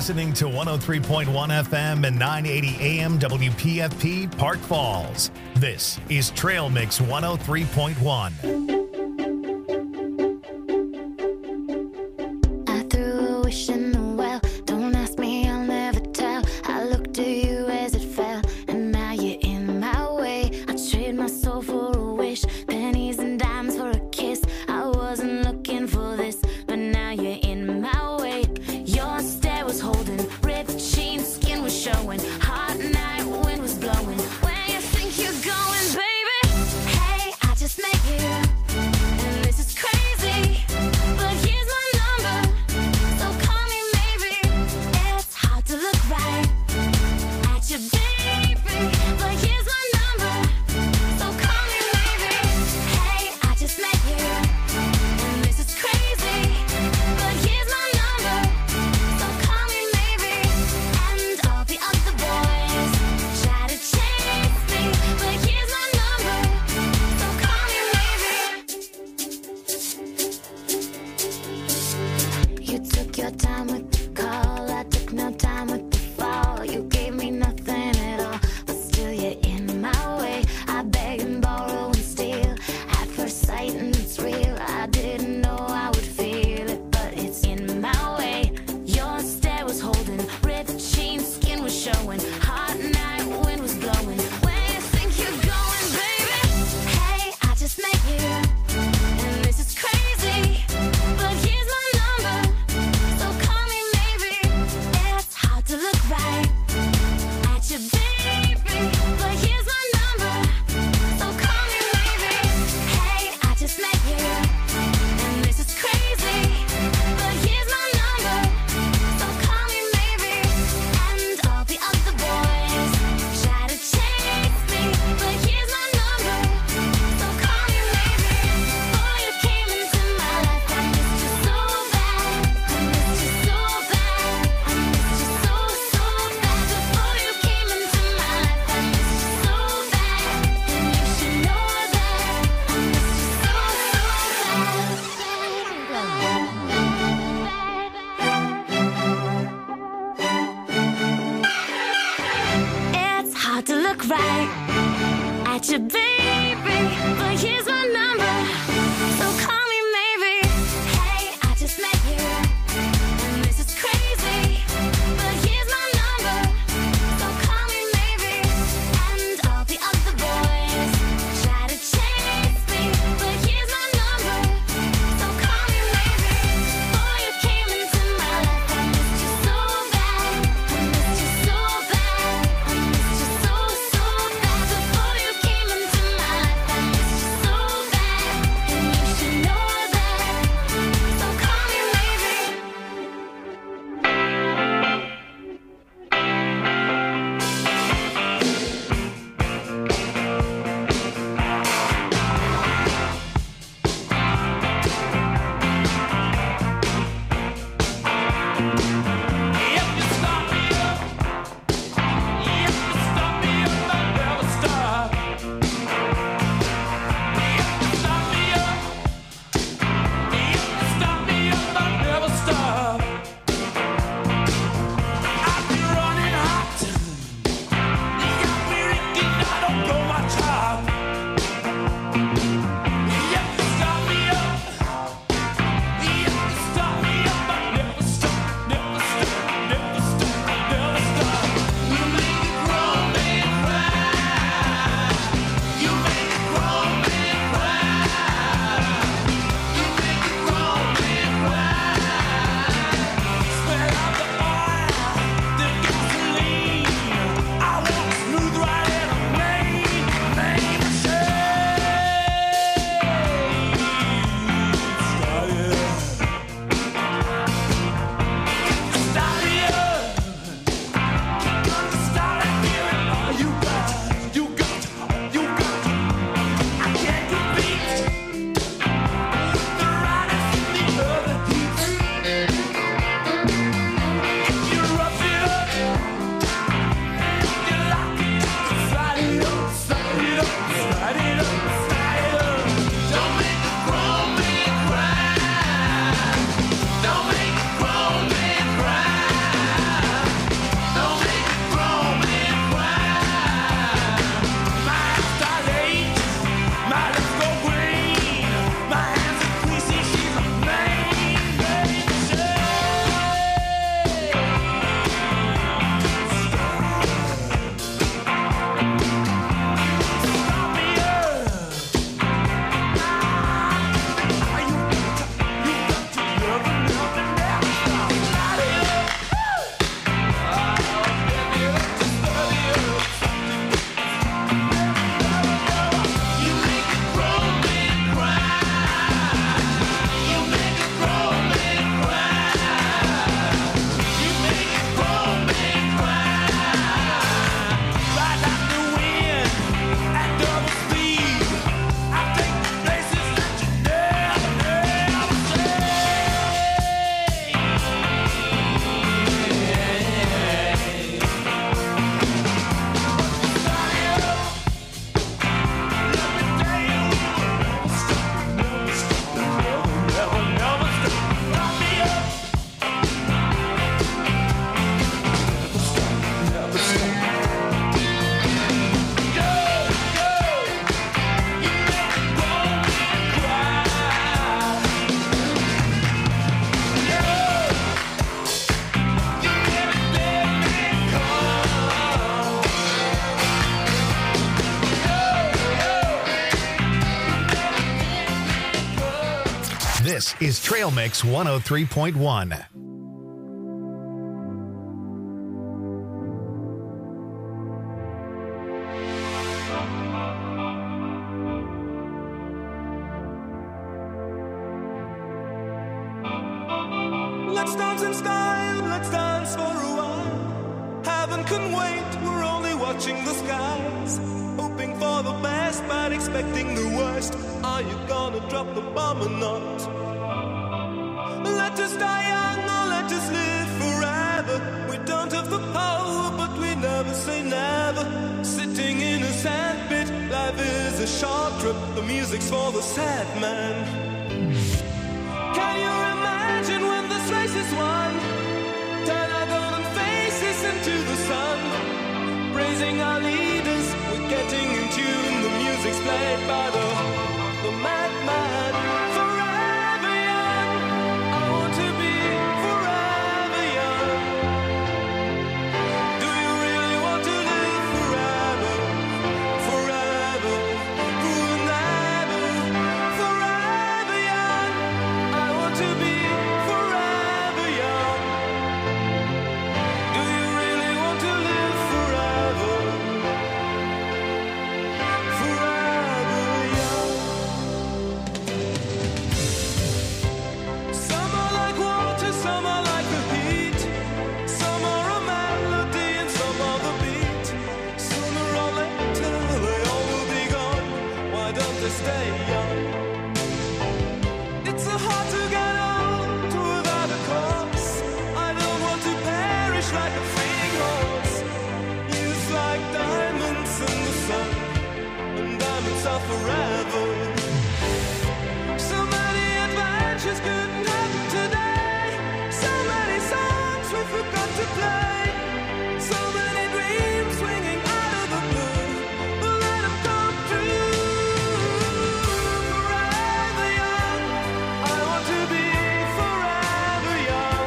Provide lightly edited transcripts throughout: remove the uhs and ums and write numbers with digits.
listening to 103.1 FM and 980 AM WPFP Park Falls. This is Trail Mix 103.1. This is Trail Mix 103.1. Let's dance in style, let's dance for a while. Heaven can wait, we're only watching the skies. Hoping for the best, but expecting the worst. Are you gonna drop the bomb or not? Let us die young or let us live forever. We don't have the power, but we never say never. Sitting in a sandpit, life is a short trip. The music's for the sad man. Can you imagine when this race is won? Turn our golden faces into the sun. Praising our leaders, we're getting in tune. The music's played by the madman. Forever young, I want to be forever young. Do you really want to live forever? Forever, forever, forever young. I want to be forever young. Do you really want to live forever? Forever young. Some are like water, some are like the heat. Some are a melody and some are the beat. Sooner or later they all will be gone. Why don't they stay young? It's so hard to get old without a cause. I don't want to perish like a fleeting horse. Youth like diamonds in the sun, and diamonds are forever. So many adventures couldn't happen today. So many songs we forgot to play. So many dreams swinging out of the blue. But let them come true. Forever young, I want to be forever young.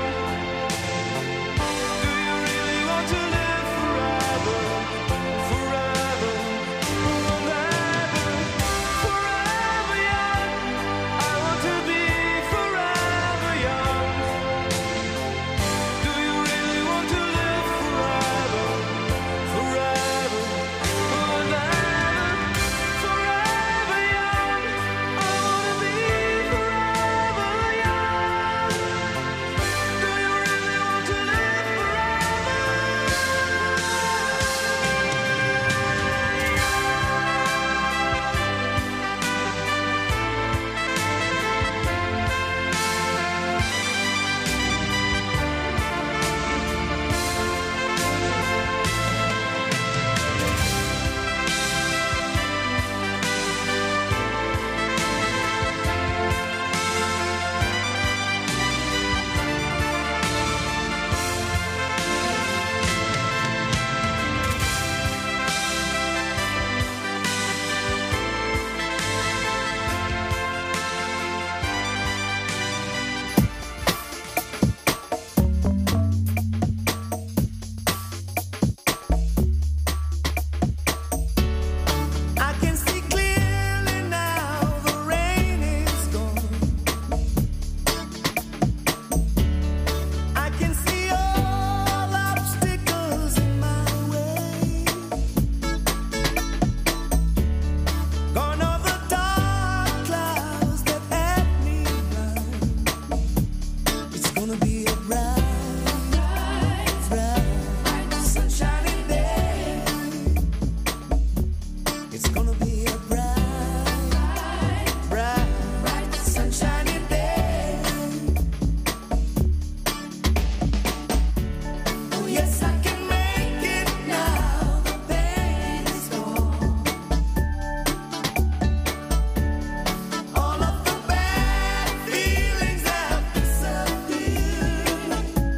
Do you really want to live forever? Forever, forever, forever young. I want to be forever young. Do you really want to live forever? Forever, forever, forever young. I want to be forever young. Do you really want to live I can see clearly now, the rain is gone. I can see all obstacles in my way. Gone are the dark clouds that had me blind. It's gonna be a bright, sunshiny day. It's gonna be a bright, sunshiny day. Oh yes, I can make it now. The pain is gone. All of the bad feelings have disappeared.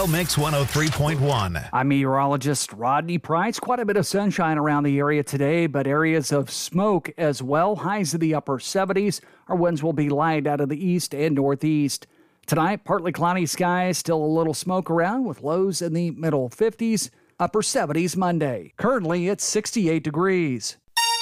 Trail Mix 103.1. I'm meteorologist Rodney Price. Quite a bit of sunshine around the area today, but areas of smoke as well. Highs in the upper 70s. Our winds will be light out of the east and northeast. Tonight, partly cloudy skies, still a little smoke around with lows in the middle 50s, upper 70s Monday. Currently, it's 68 degrees.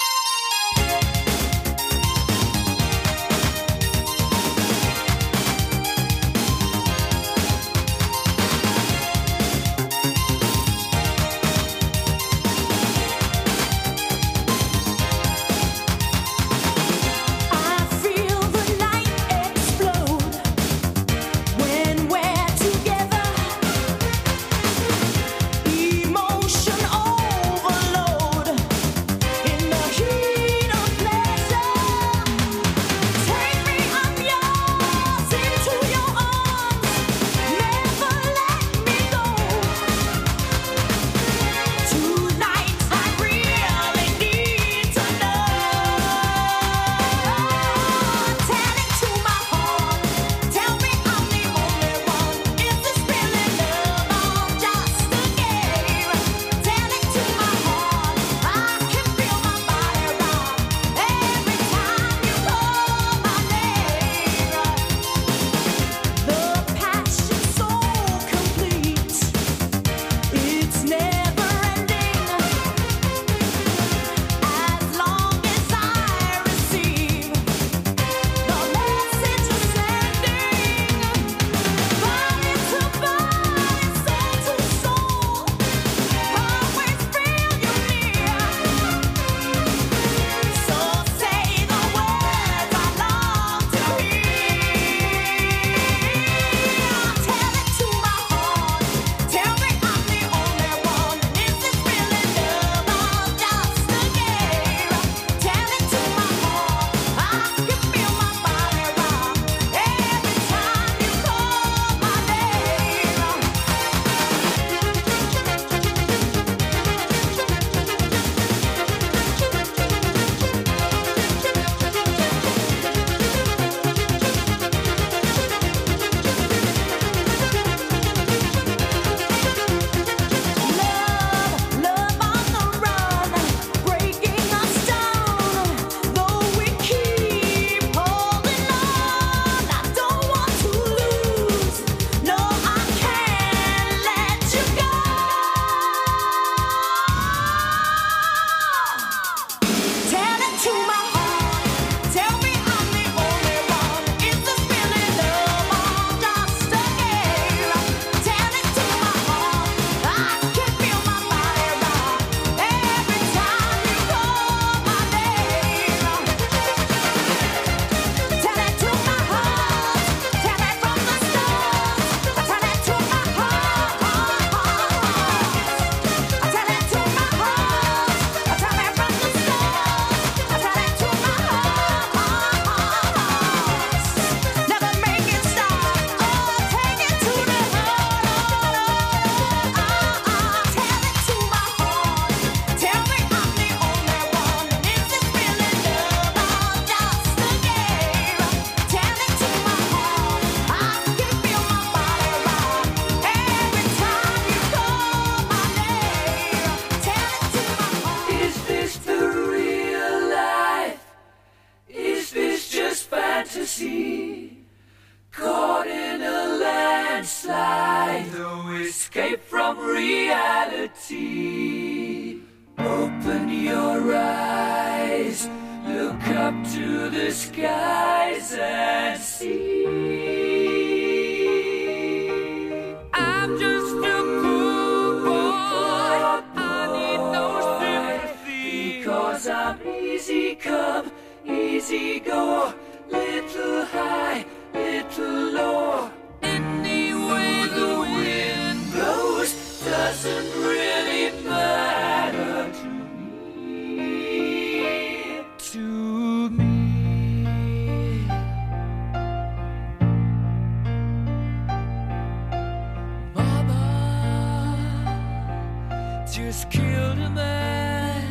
Just killed a man,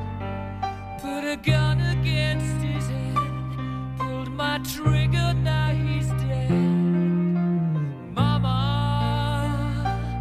put a gun against his head, pulled my trigger, now he's dead. Mama,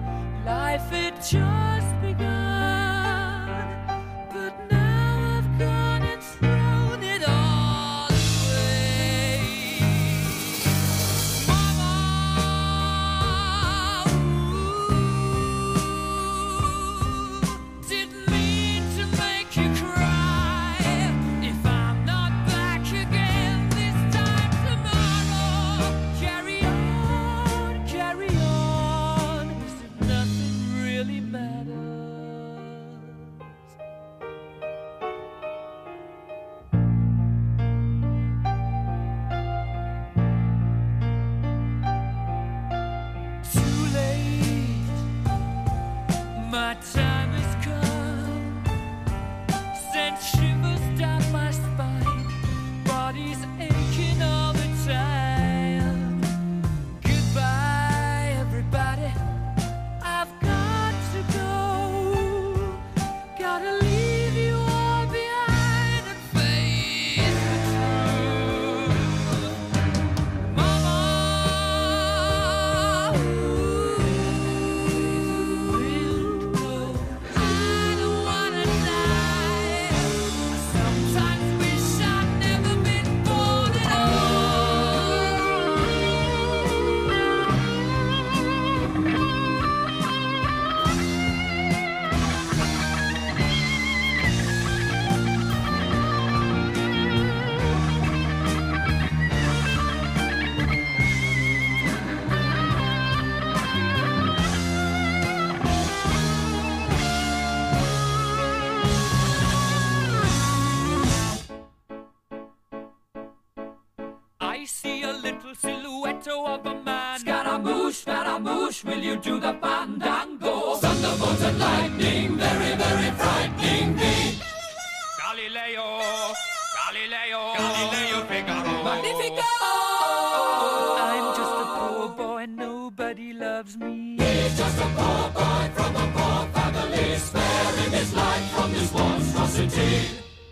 push, will you do the fandango? Thunderbolts and lightning, very, very frightening me. Galileo, Galileo, Galileo Figaro. Magnifico! I'm just a poor boy, nobody loves me. He's just a poor boy from a poor family, sparing his life from this monstrosity.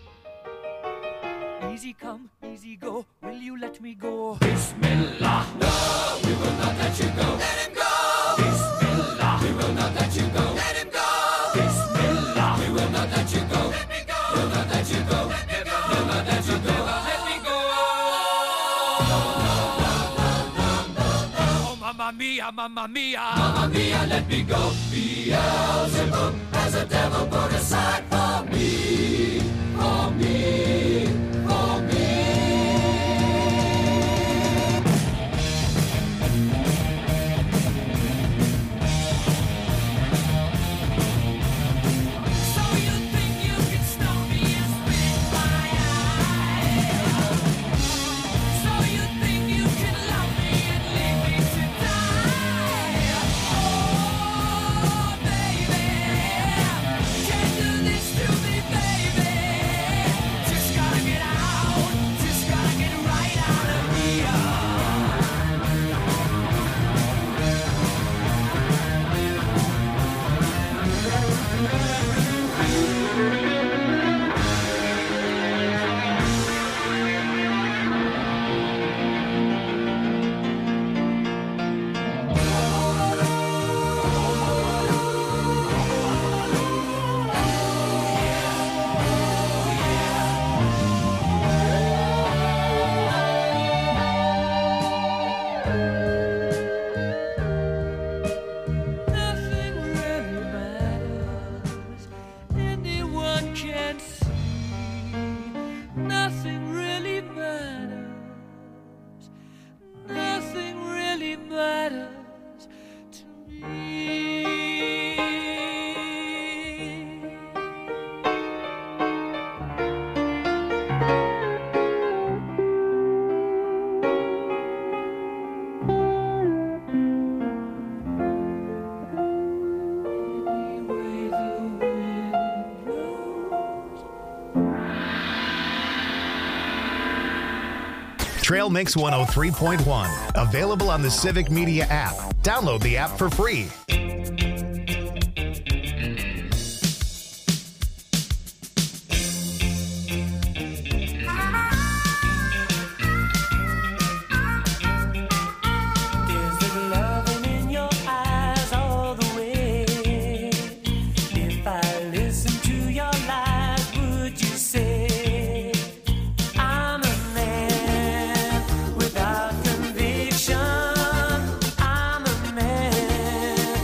Easy come, easy go, will you let me go? Bismillah, no, we will not let you go. Let him go! Bismillah, we will not let you go. Let him go! Bismillah, we will not let you go. Let me go! We'll not let you go. Let me go! We'll not let you go. Let me go! Oh, mamma mia, mamma mia. Mamma mia, let me go. Beelzebub has a devil put aside for me. For me. For me. Trail Mix 103.1. Available on the Civic Media app. Download the app for free. Without conviction, I'm a man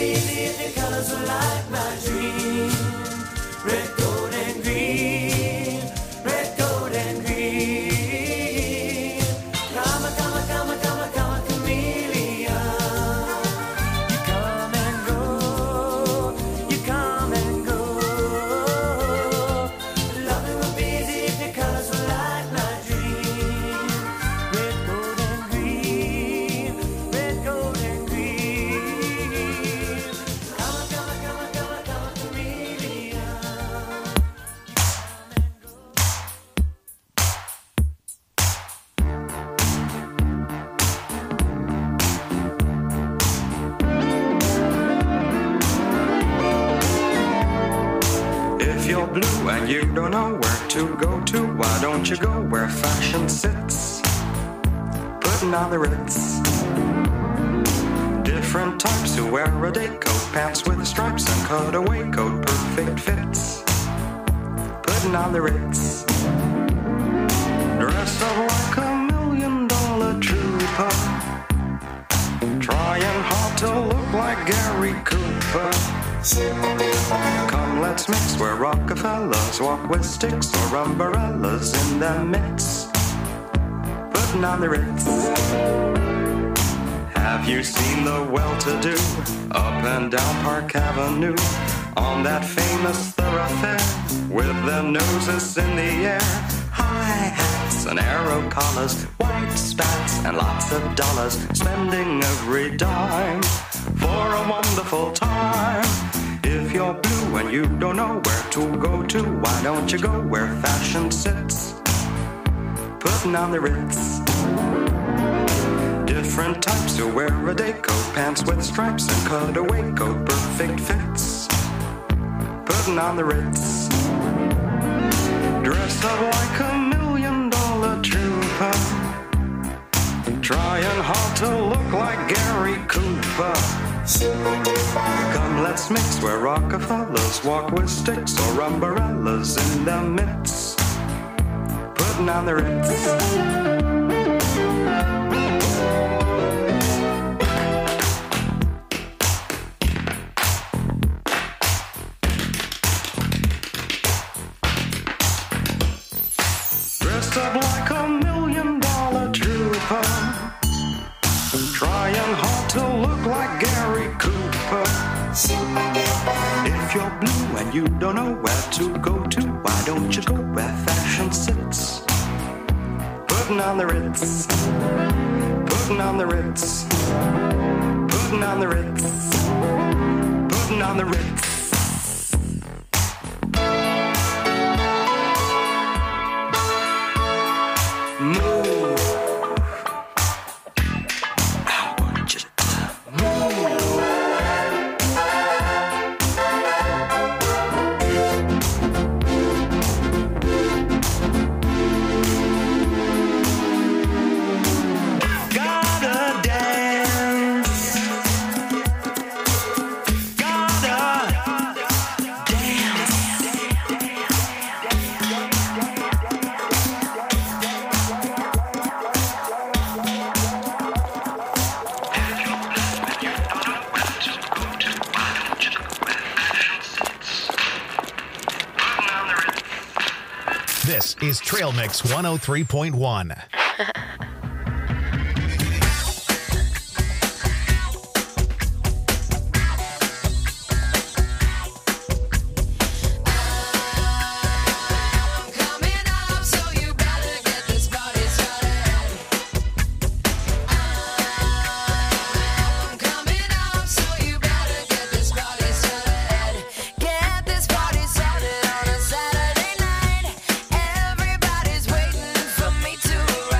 Blue and you don't know where to go to, why don't you go where fashion sits, putting on the Ritz. Different types who wear a day coat, pants with stripes and cutaway coat, perfect fits, putting on the Ritz. Dressed up like $1 million trooper, trying hard to look like Gary Cooper. Come, let's mix where Rockefellers walk with sticks or umbrellas in their midst, putting on the Ritz. Have you seen the well-to-do up and down Park Avenue on that famous thoroughfare with their noses in the air? High hats and arrow collars, white spats and lots of dollars, spending every dime for a wonderful time. If you're blue and you don't know where to go to, why don't you go where fashion sits, putting on the Ritz. Different types who wear a day coat, pants with stripes and cutaway coat, perfect fits, putting on the Ritz. Dressed up like $1 million trooper, trying hard to look like Gary Cooper. Come, let's mix where Rockefellers walk with sticks or umbrellas in their midst, putting on the Ritz. Dressed up like $1 million trooper, trying hard to look like Gary Cooper. If you're blue and you don't know where to go to, why don't you go where fashion sits, putting on the Ritz, putting on the Ritz, putting on the Ritz, putting on the Ritz. Move. I want you to move. Gotta dance. Gotta dance. This is Trail Mix 103.1. Coming up, so you better get this party started. I'm coming up, so you better get this party started. Get this party started on a Saturday night. Everybody's waiting for me to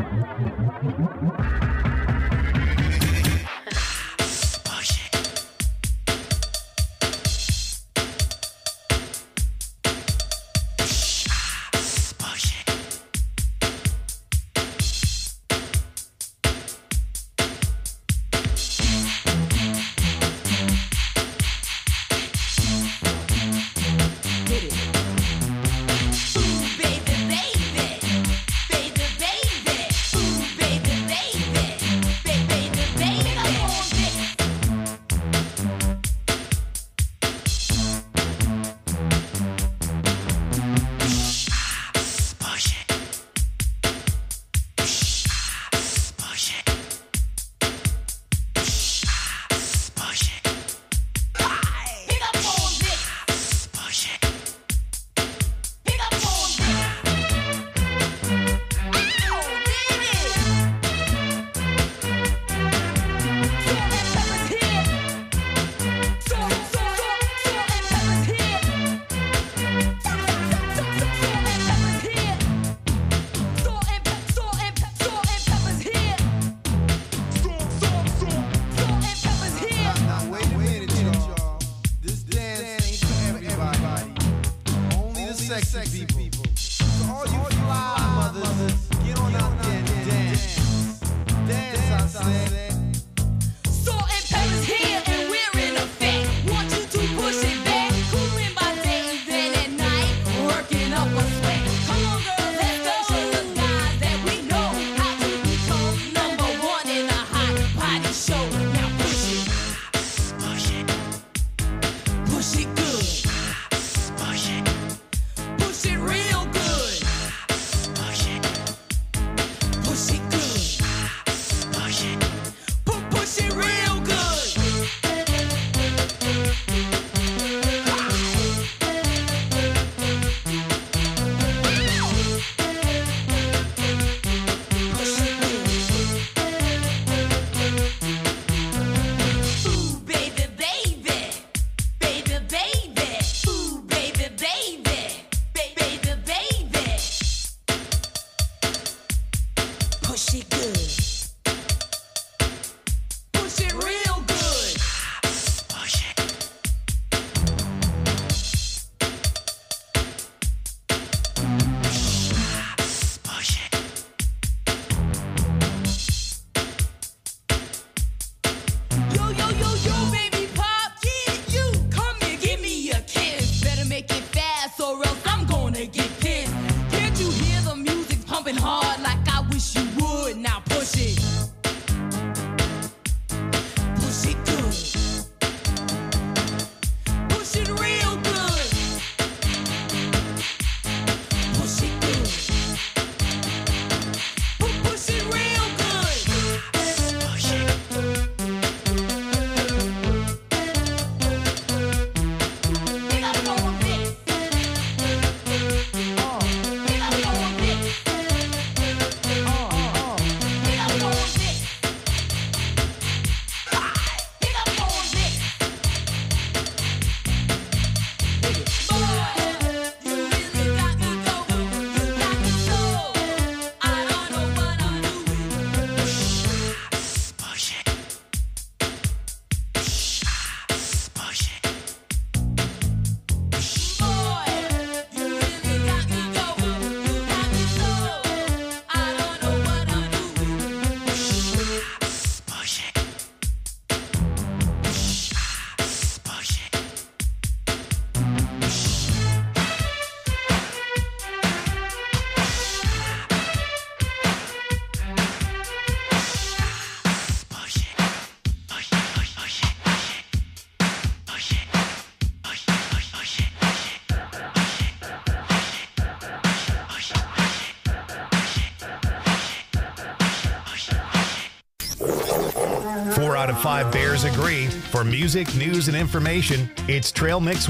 4 out of 5 Bears agree. For music, news, and information, it's Trail Mix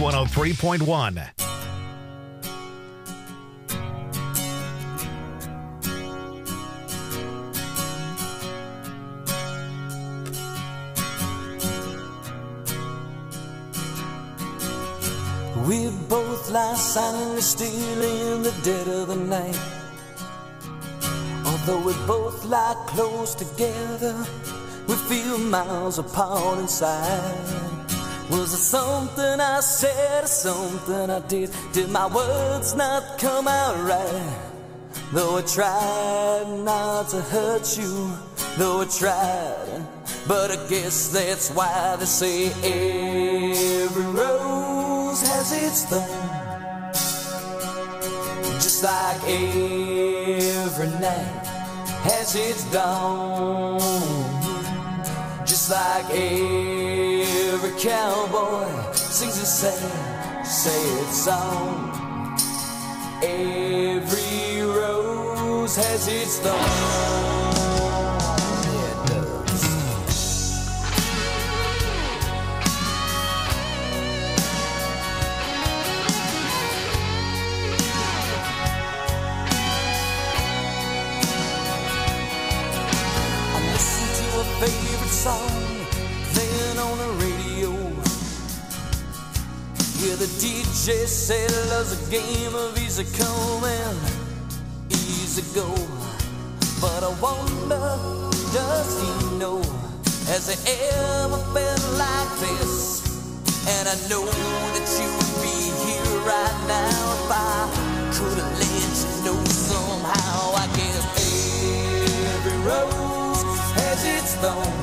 103.1. We both lie silently still in the dead of the night, on Though we both lie close together, we feel miles apart inside. Was it something I said or something I did? Did my words not come out right? Though I tried not to hurt you, though I tried, but I guess that's why they say every rose has its thorn. Just like every night has its dawn. Just like every cowboy sings a sad, sad song. Every rose has its thorn. Yeah, it does. I listen to a favorite song playing on the radio. Yeah, the DJ said love's a game of easy come and easy go. But I wonder, does he know? Has he ever felt like this? And I know that you would be here right now if I could have let you know somehow. I guess every rose has its thorn.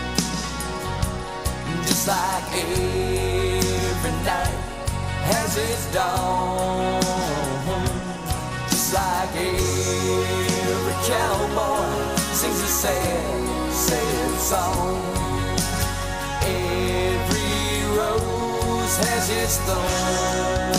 Just like every night has its dawn. Just like every cowboy sings a sad, sad song. Every rose has its thorn.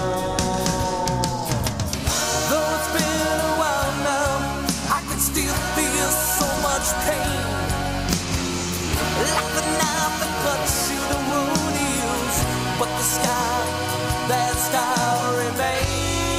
Though it's been a while now, I can still feel so much pain. Like the knife that cuts you, the wound heals, but the scar, that scar remains.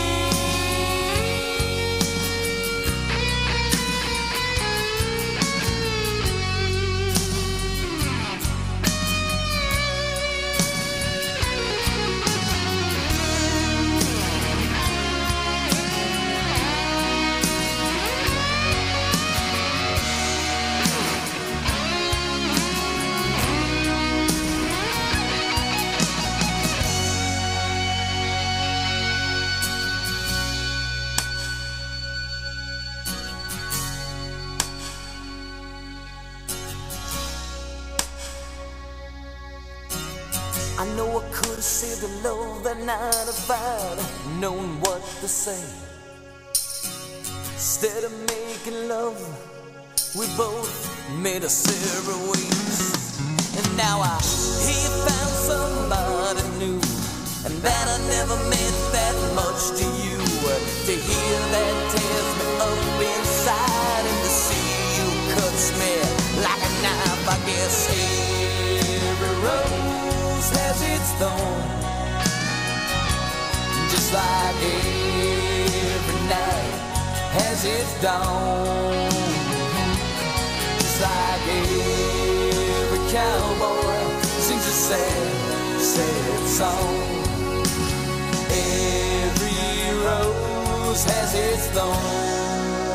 I know I could have saved the love that night if I'd known what to say. Instead of making love, we both made us separate ways. And now I hear you found somebody new, and that I never meant that much to you. To hear that tears me up inside, and to see you cuts me like a knife. I guess every rose has its thorn. Just like every night has its dawn. Just like every cowboy sings a sad, sad song. Every rose has its thorn.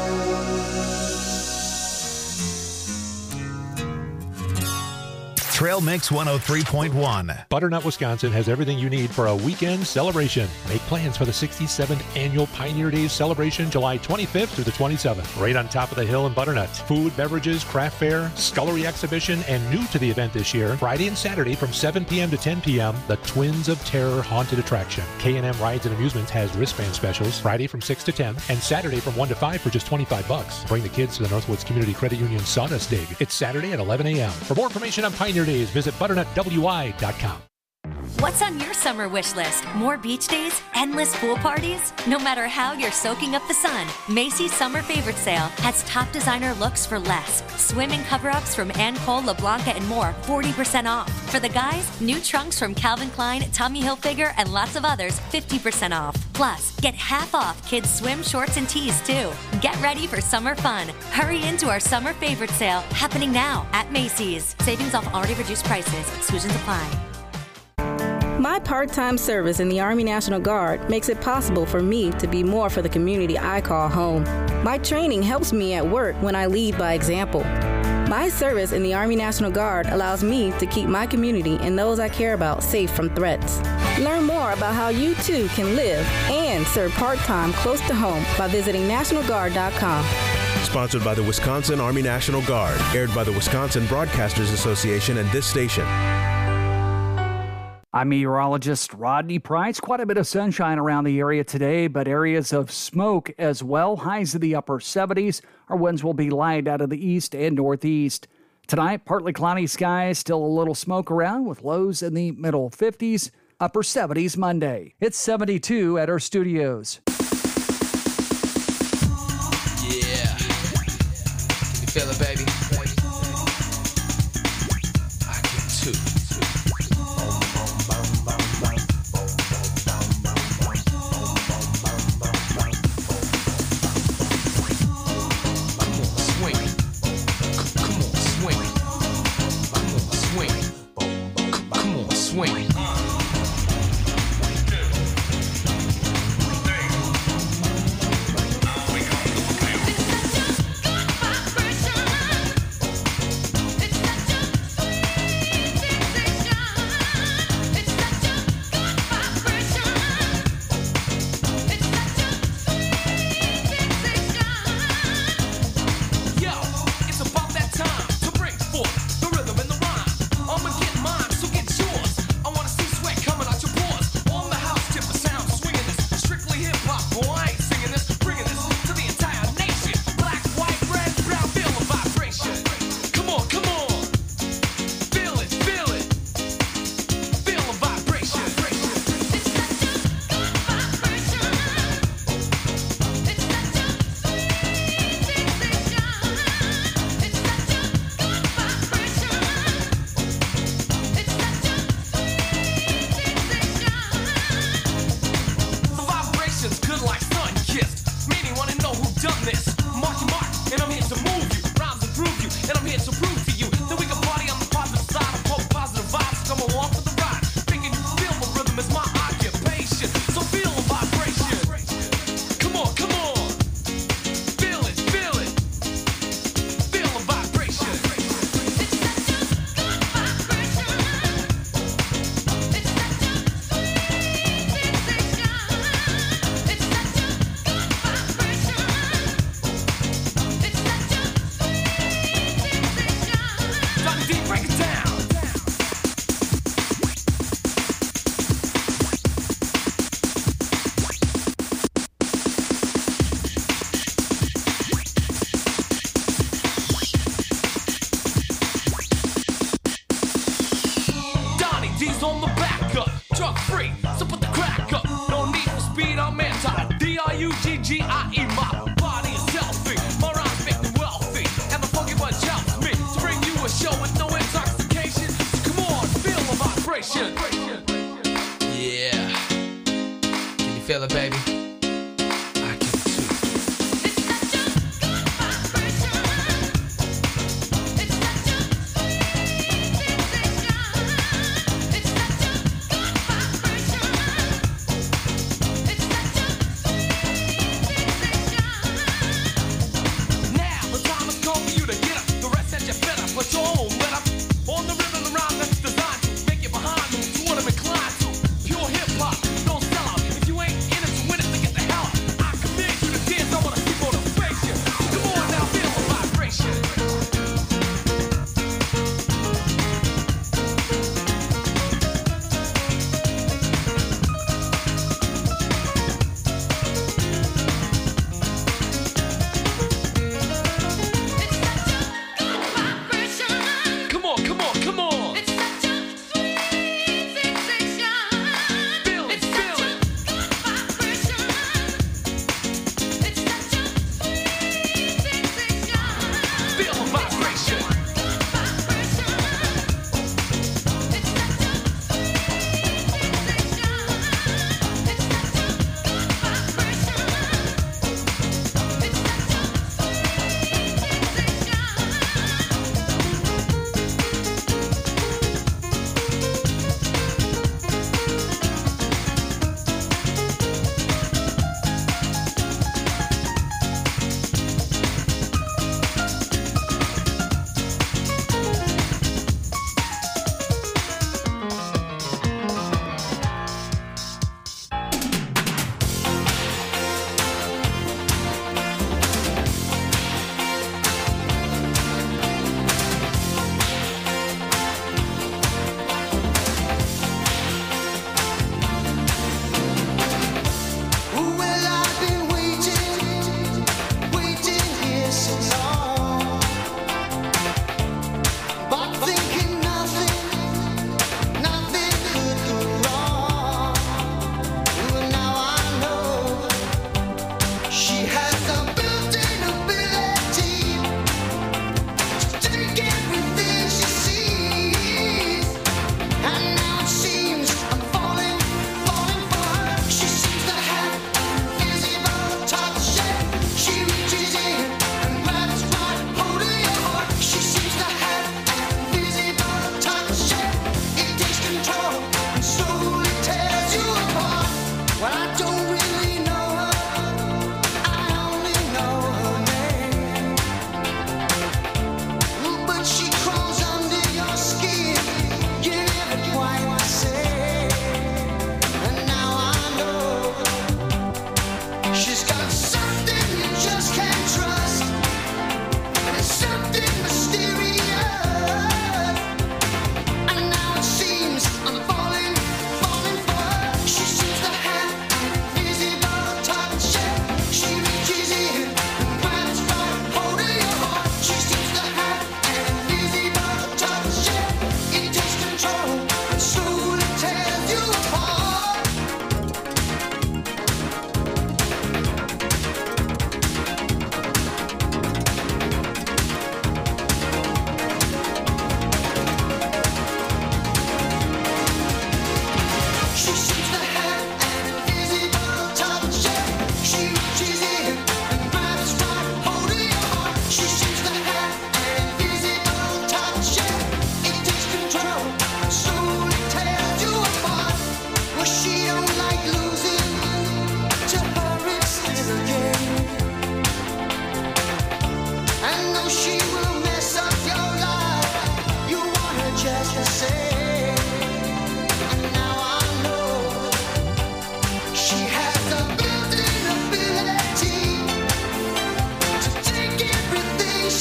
Trail Mix 103.1. Butternut, Wisconsin has everything you need for a weekend celebration. Make plans for the 67th Annual Pioneer Days celebration, July 25th through the 27th. Right on top of the hill in Butternut. Food, beverages, craft fair, scullery exhibition, and new to the event this year, Friday and Saturday from 7 p.m. to 10 p.m., the Twins of Terror Haunted Attraction. K&M Rides and Amusements has wristband specials, Friday from 6 to 10, and Saturday from 1 to 5 for just $25. Bring the kids to the Northwoods Community Credit Union Sawdust Dig. It's Saturday at 11 a.m. For more information on Pioneer Days, visit butternutwi.com. What's on your summer wish list? More beach days? Endless pool parties? No matter how you're soaking up the sun, Macy's Summer Favorite Sale has top designer looks for less. Swimming cover-ups from Anne Cole, LeBlanca, and more, 40% off. For the guys, new trunks from Calvin Klein, Tommy Hilfiger, and lots of others, 50% off. Plus, get half off kids' swim shorts and tees, too. Get ready for summer fun. Hurry into our Summer Favorite Sale, happening now at Macy's. Savings off already reduced prices. Exclusions apply. My part-time service in the Army National Guard makes it possible for me to be more for the community I call home. My training helps me at work when I lead by example. My service in the Army National Guard allows me to keep my community and those I care about safe from threats. Learn more about how you too can live and serve part-time close to home by visiting NationalGuard.com. Sponsored by the Wisconsin Army National Guard. Aired by the Wisconsin Broadcasters Association and this station. I'm meteorologist Rodney Price. Quite a bit of sunshine around the area today, but areas of smoke as well. Highs in the upper 70s. Our winds will be light out of the east and northeast. Tonight, partly cloudy skies, still a little smoke around with lows in the middle 50s, upper 70s Monday. It's 72 at our studios. Yeah. Can you feel it, baby? I can too. Swing. Feel it, baby. I can too. Now the time has come for you to get up. The rest that you better put your own let up. On the rhythm around that's designed to make it behind them to what I'm inclined to. Pure hip hop, don't sell out. If you ain't in it to win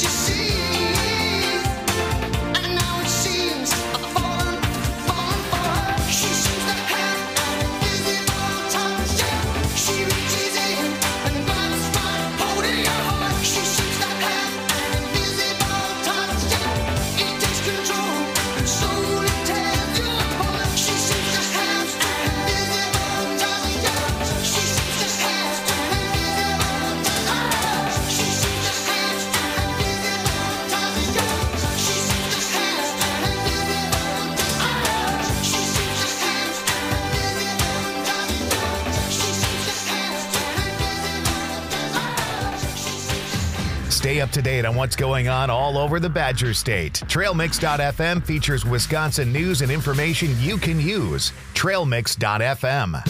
Stay up to date on what's going on all over the Badger State. TrailMix.fm features Wisconsin news and information you can use. TrailMix.fm.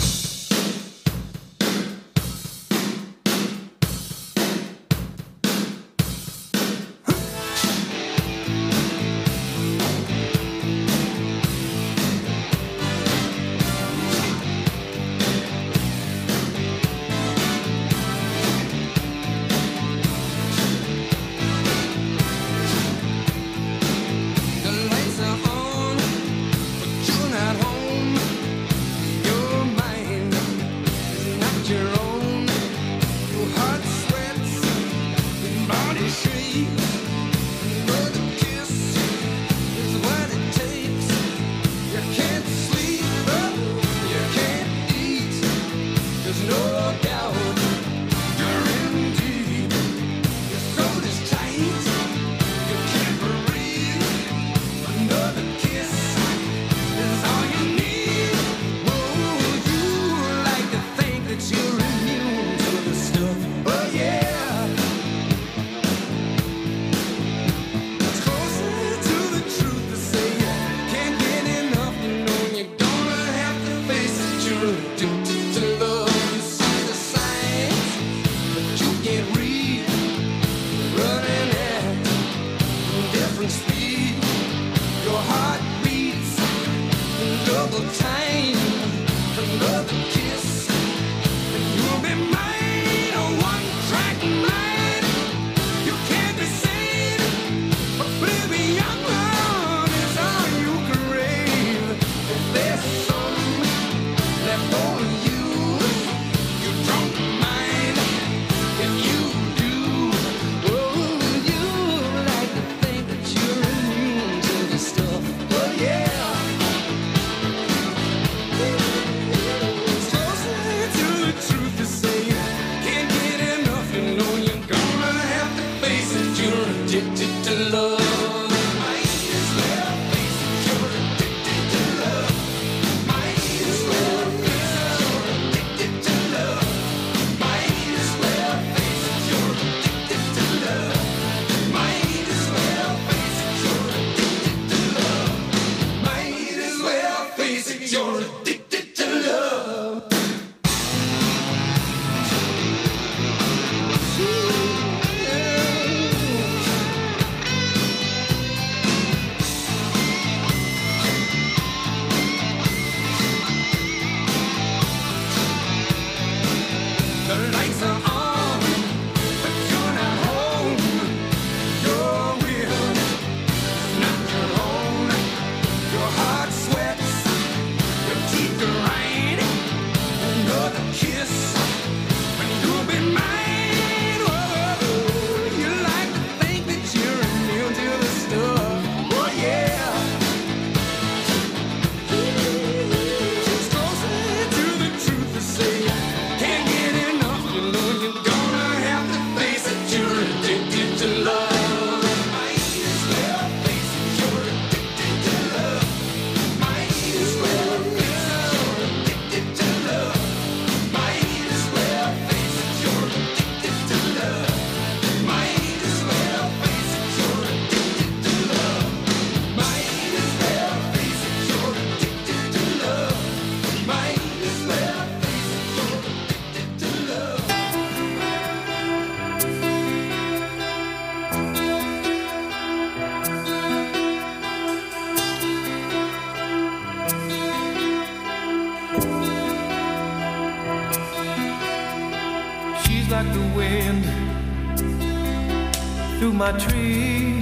my tree.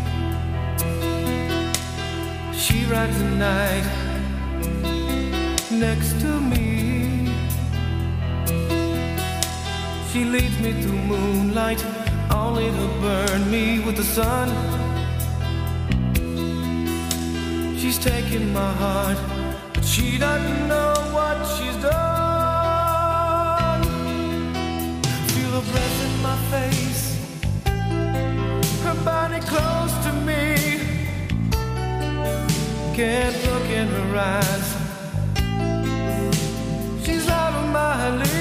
She rides the night next to me. She leads me through moonlight, only to burn me with the sun. She's taking my heart, but she doesn't know what she's done. Feel her breath in my face, her body close to me. Can't look in her eyes, she's out of my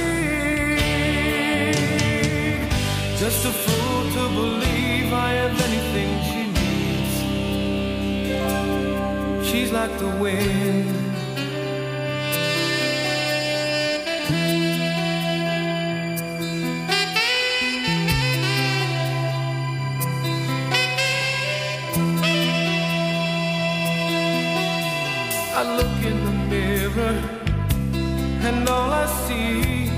league. Just a fool to believe I have anything she needs. She's like the wind. I look in the mirror and all I see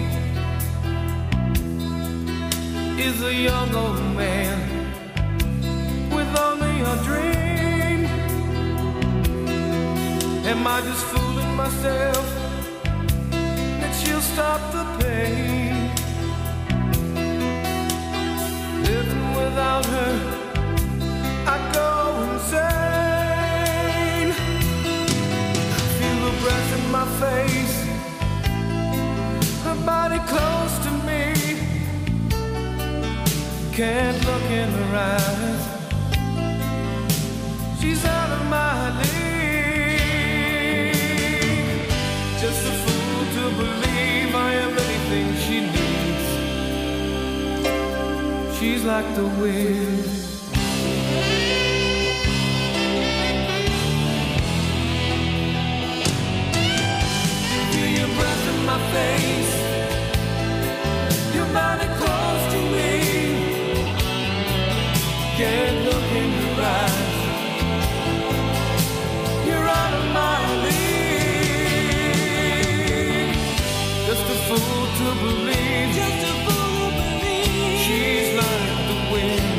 is a young old man with only a dream. Am I just fooling myself that she'll stop the pain? Living without her, I go insane. Feel the breath in my face, her body close to me. Can't look in her eyes, she's out of my league. Just a fool to believe I am anything she needs. She's like the wind. Feel your breath in my face, your body close to me. Can't look in your eyes, you're out of my league. Just a fool to believe, just a fool to believe. She's like the wind.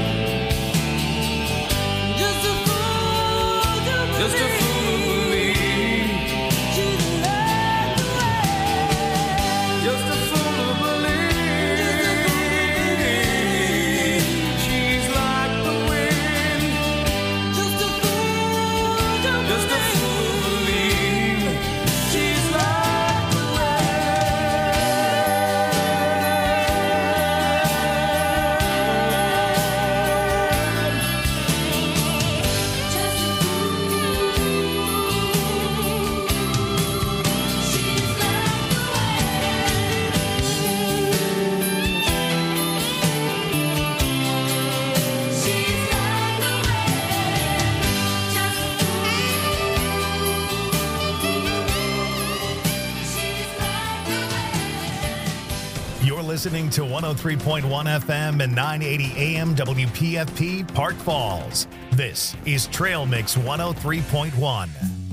Just a fool to believe, just a fool to believe. She's like the wind. Just a fool to believe. She's like the wind. Just a fool to believe. Just a fool to believe. She's like the You're listening to 103.1 FM and 980 AM WPFP Park Falls. This is Trail Mix 103.1.